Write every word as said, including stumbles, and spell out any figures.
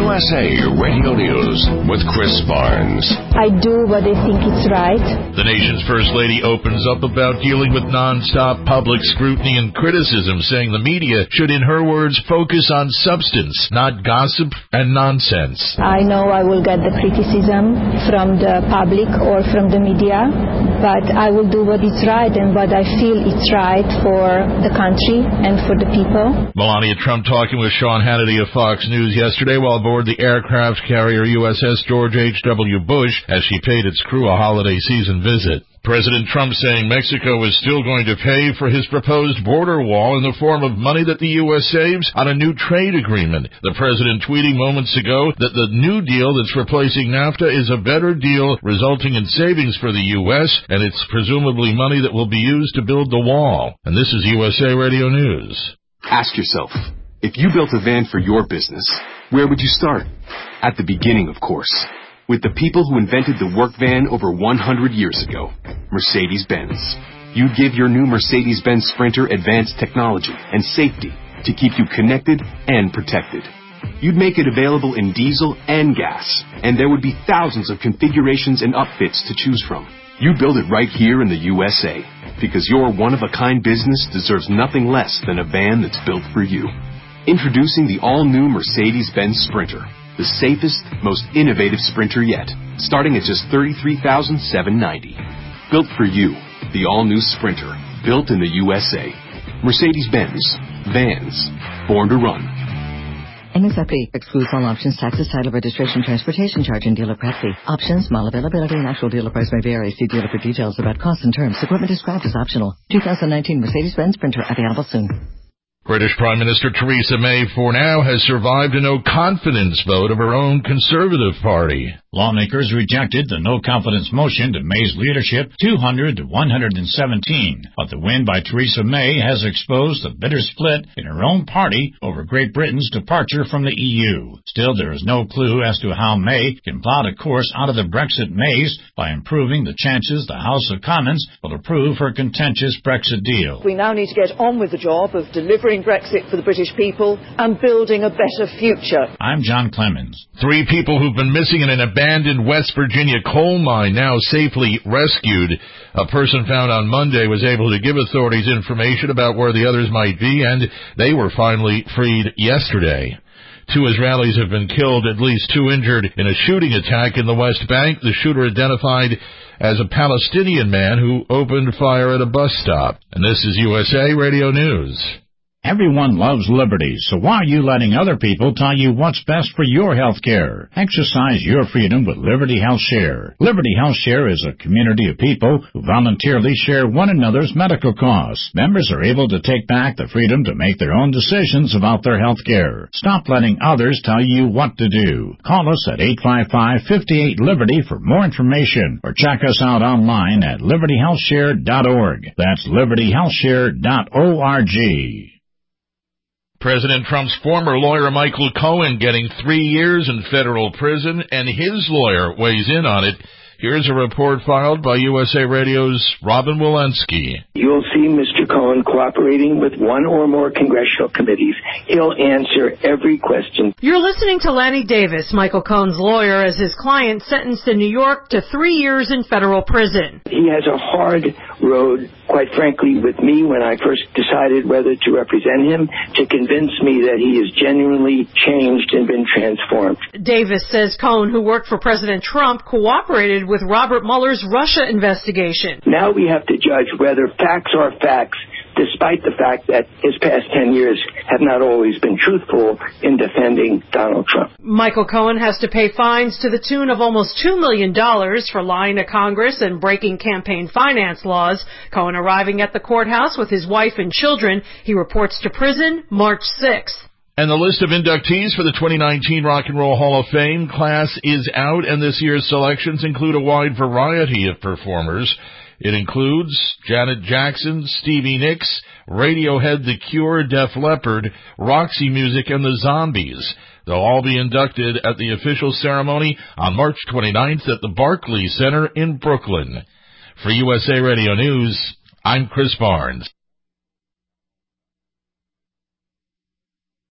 S A Radio News with Chris Barnes. I do what I think is right. The nation's First Lady opens up about dealing with nonstop public scrutiny and criticism, saying the media should, in her words, focus on substance, not gossip and nonsense. I know I will get the criticism from the public or from the media, but I will do what is right and what I feel is right for the country and for the people. Melania Trump talking with Sean Hannity of Fox News yesterday while aboard the aircraft carrier U S S George H W. Bush as she paid its crew a holiday season visit. President Trump saying Mexico is still going to pay for his proposed border wall in the form of money that the U S saves on a new trade agreement. The president tweeting moments ago that the new deal that's replacing NAFTA is a better deal, resulting in savings for the U S, and it's presumably money that will be used to build the wall. And this is U S A Radio News. Ask yourself, if you built a van for your business, where would you start? At the beginning, of course, with the people who invented the work van over one hundred years ago, Mercedes-Benz. You'd give your new Mercedes-Benz Sprinter advanced technology and safety to keep you connected and protected. You'd make it available in diesel and gas, and there would be thousands of configurations and upfits to choose from. You build it right here in the U S A, because your one-of-a-kind business deserves nothing less than a van that's built for you. Introducing the all-new Mercedes-Benz Sprinter, the safest, most innovative Sprinter yet, starting at just thirty-three thousand seven hundred ninety dollars. Built for you, the all-new Sprinter, built in the U S A. Mercedes-Benz, vans, born to run. M S R P excludes all options, taxes, title, registration, transportation charge, and dealer prep fee. Options, model availability, and actual dealer price may vary. See dealer for details about costs and terms. Equipment described as optional. two thousand nineteen Mercedes-Benz Sprinter available soon. British Prime Minister Theresa May, for now, has survived a no-confidence vote of her own Conservative Party. Lawmakers rejected the no-confidence motion to May's leadership two hundred to one hundred seventeen, but the win by Theresa May has exposed the bitter split in her own party over Great Britain's departure from the E U. Still, there is no clue as to how May can plot a course out of the Brexit maze by improving the chances the House of Commons will approve her contentious Brexit deal. We now need to get on with the job of delivering Brexit for the British people and building a better future. I'm John Clemens. Three people who've been missing in an abandoned West Virginia coal mine now safely rescued. A person found on Monday was able to give authorities information about where the others might be, and they were finally freed yesterday. Two Israelis have been killed, at least two injured in a shooting attack in the West Bank. The shooter identified as a Palestinian man who opened fire at a bus stop. And this is U S A Radio News. Everyone loves liberty, so why are you letting other people tell you what's best for your health care? Exercise your freedom with Liberty Health Share. Liberty Health Share is a community of people who voluntarily share one another's medical costs. Members are able to take back the freedom to make their own decisions about their health care. Stop letting others tell you what to do. Call us at eight five five, five eight, Liberty for more information, or check us out online at liberty health share dot org. That's liberty health share dot org. President Trump's former lawyer Michael Cohen getting three years in federal prison, and his lawyer weighs in on it. Here's a report filed by U S A Radio's Robin Walensky. You'll see Mister Cohen cooperating with one or more congressional committees. He'll answer every question. You're listening to Lanny Davis, Michael Cohen's lawyer, as his client sentenced in New York to three years in federal prison. He has a hard road, quite frankly, with me when I first decided whether to represent him, to convince me that he is genuinely changed and been transformed. Davis says Cohen, who worked for President Trump, cooperated with Robert Mueller's Russia investigation. Now we have to judge whether facts are facts, despite the fact that his past ten years have not always been truthful in defending Donald Trump. Michael Cohen has to pay fines to the tune of almost two million dollars for lying to Congress and breaking campaign finance laws. Cohen arriving at the courthouse with his wife and children. He reports to prison March sixth. And the list of inductees for the twenty nineteen Rock and Roll Hall of Fame class is out, and this year's selections include a wide variety of performers. It includes Janet Jackson, Stevie Nicks, Radiohead, The Cure, Def Leppard, Roxy Music, and the Zombies. They'll all be inducted at the official ceremony on March twenty-ninth at the Barclays Center in Brooklyn. For U S A Radio News, I'm Chris Barnes.